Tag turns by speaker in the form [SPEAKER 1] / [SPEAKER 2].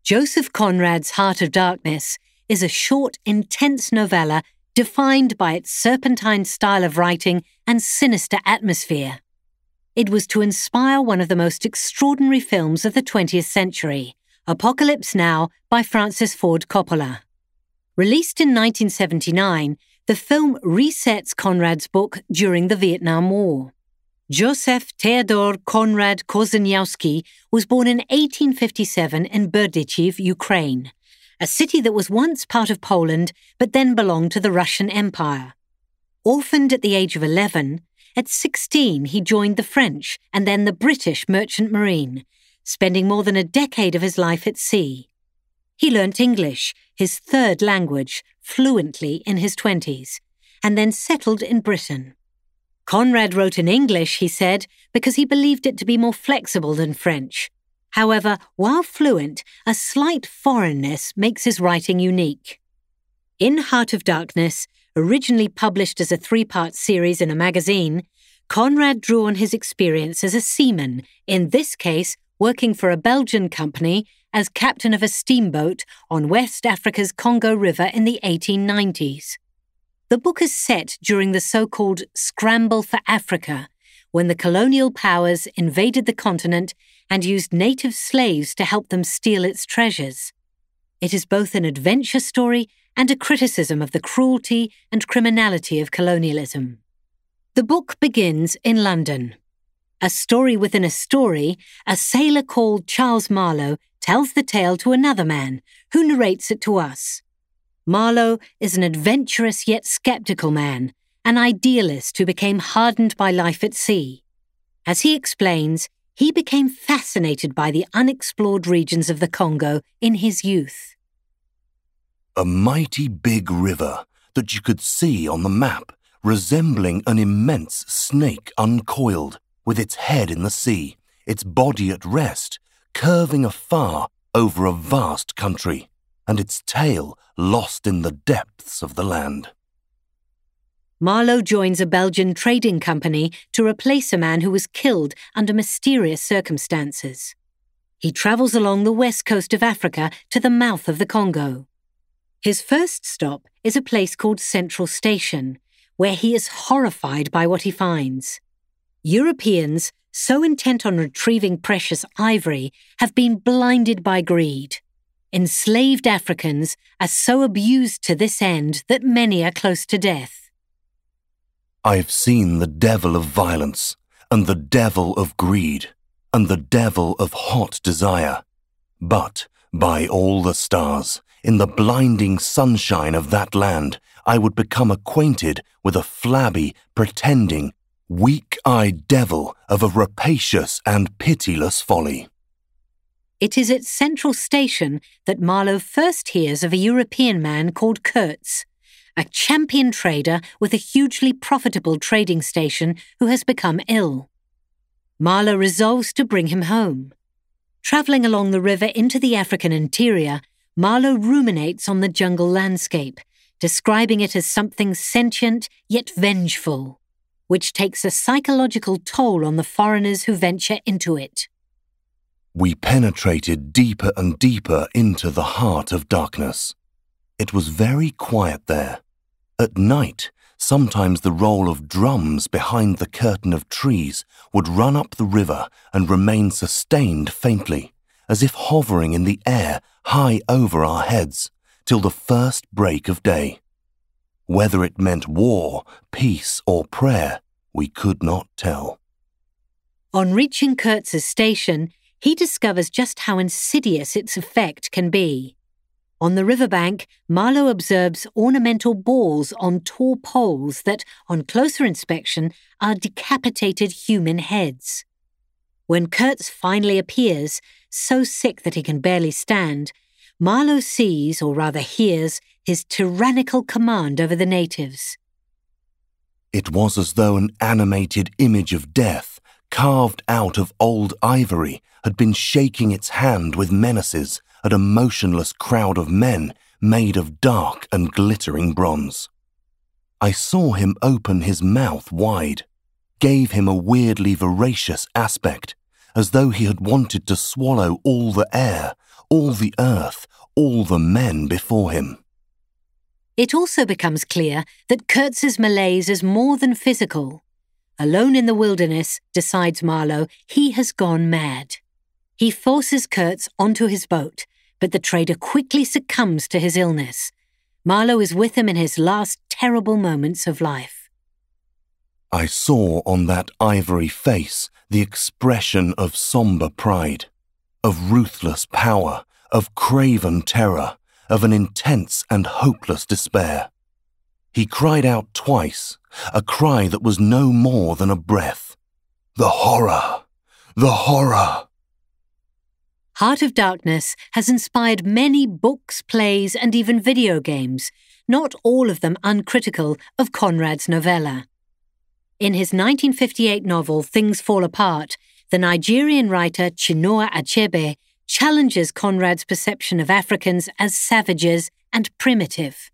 [SPEAKER 1] Joseph Conrad's Heart of Darkness is a short, intense novella defined by its serpentine style of writing and sinister atmosphere. It was to inspire one of the most extraordinary films of the 20th century, Apocalypse Now by Francis Ford Coppola. Released in 1979, the film resets Conrad's book during the Vietnam War. Joseph Theodor Konrad Korzeniowski was born in 1857 in Berdychiv, Ukraine, a city that was once part of Poland but then belonged to the Russian Empire. Orphaned at the age of 11, at 16 he joined the French and then the British Merchant Marine, spending more than a decade of his life at sea. He learnt English, his third language, fluently in his 20s, and then settled in Britain. Conrad wrote in English, he said, because he believed it to be more flexible than French. However, while fluent, a slight foreignness makes his writing unique. In Heart of Darkness, originally published as a 3-part series in a magazine, Conrad drew on his experience as a seaman, in this case working for a Belgian company as captain of a steamboat on West Africa's Congo River in the 1890s. The book is set during the so-called Scramble for Africa, when the colonial powers invaded the continent and used native slaves to help them steal its treasures. It is both an adventure story and a criticism of the cruelty and criminality of colonialism. The book begins in London. A story within a story, a sailor called Charles Marlowe tells the tale to another man, who narrates it to us. Marlowe is an adventurous yet skeptical man, an idealist who became hardened by life at sea. As he explains, he became fascinated by the unexplored regions of the Congo in his youth.
[SPEAKER 2] A mighty big river that you could see on the map, resembling an immense snake uncoiled, with its head in the sea, its body at rest, curving afar over a vast country, and its tail lost in the depths of the land.
[SPEAKER 1] Marlowe joins a Belgian trading company to replace a man who was killed under mysterious circumstances. He travels along the west coast of Africa to the mouth of the Congo. His first stop is a place called Central Station, where he is horrified by what he finds. Europeans, so intent on retrieving precious ivory, have been blinded by greed. Enslaved Africans are so abused to this end that many are close to death.
[SPEAKER 2] I've seen the devil of violence, and the devil of greed, and the devil of hot desire. But, by all the stars, in the blinding sunshine of that land, I would become acquainted with a flabby, pretending, weak-eyed devil of a rapacious and pitiless folly.
[SPEAKER 1] It is at Central Station that Marlowe first hears of a European man called Kurtz, a champion trader with a hugely profitable trading station who has become ill. Marlowe resolves to bring him home. Travelling along the river into the African interior, Marlowe ruminates on the jungle landscape, describing it as something sentient yet vengeful, which takes a psychological toll on the foreigners who venture into it.
[SPEAKER 2] We penetrated deeper and deeper into the heart of darkness. It was very quiet there. At night, sometimes the roll of drums behind the curtain of trees would run up the river and remain sustained faintly, as if hovering in the air high over our heads, till the first break of day. Whether it meant war, peace, or prayer, we could not tell.
[SPEAKER 1] On reaching Kurtz's station, he discovers just how insidious its effect can be. On the riverbank, Marlowe observes ornamental balls on tall poles that, on closer inspection, are decapitated human heads. When Kurtz finally appears, so sick that he can barely stand, Marlowe sees, or rather hears, his tyrannical command over the natives.
[SPEAKER 2] It was as though an animated image of death, carved out of old ivory, had been shaking its hand with menaces at a motionless crowd of men made of dark and glittering bronze. I saw him open his mouth wide, gave him a weirdly voracious aspect, as though he had wanted to swallow all the air, all the earth, all the men before him.
[SPEAKER 1] It also becomes clear that Kurtz's malaise is more than physical. Alone in the wilderness, decides Marlowe, he has gone mad. He forces Kurtz onto his boat, but the trader quickly succumbs to his illness. Marlowe is with him in his last terrible moments of life.
[SPEAKER 2] I saw on that ivory face the expression of sombre pride, of ruthless power, of craven terror, of an intense and hopeless despair. He cried out twice, a cry that was no more than a breath. The horror! The horror!
[SPEAKER 1] Heart of Darkness has inspired many books, plays, and even video games, not all of them uncritical of Conrad's novella. In his 1958 novel Things Fall Apart, the Nigerian writer Chinua Achebe challenges Conrad's perception of Africans as savages and primitive.